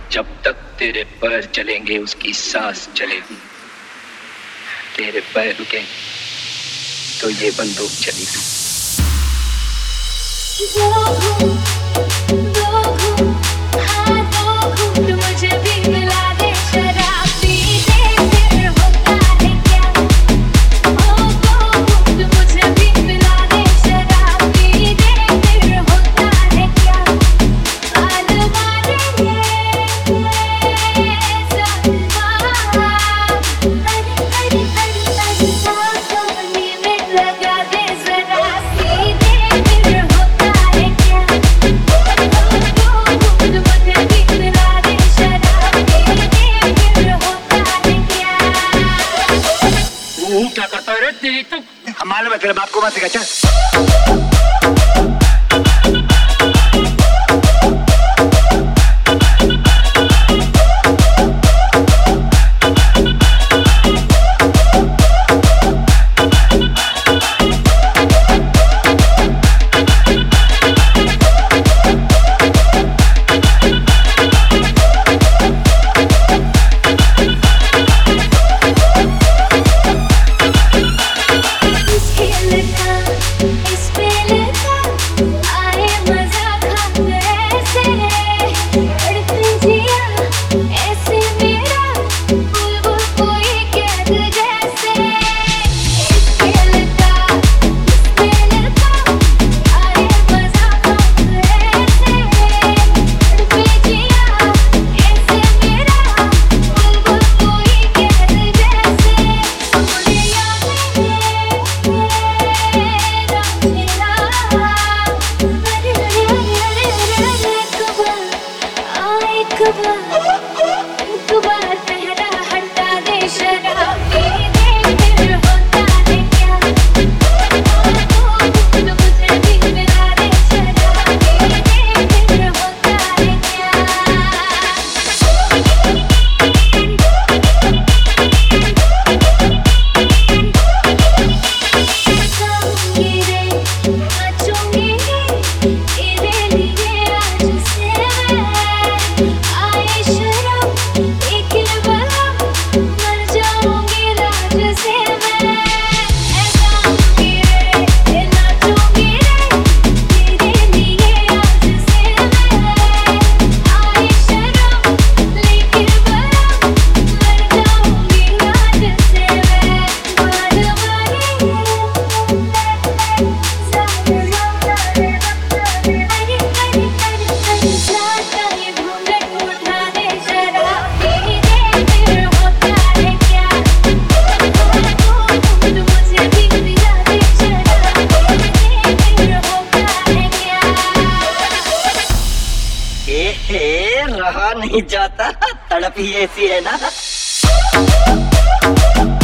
जब तक तेरे पैर चलेंगे उसकी सांस चलेगी। तेरे पैर रुके तो ये बंदूक चलेगी। मुझे भी मिला दे शराब पी दे फिर होता है क्या। ओ दो मुझे भी मिला दे शराब पी दे फिर होता है क्या। क्या करता है रे तेरी तो मालूम है तेरे बाप को मत सिखा चल। रहा नहीं जाता, तड़प ही ऐसी है ना।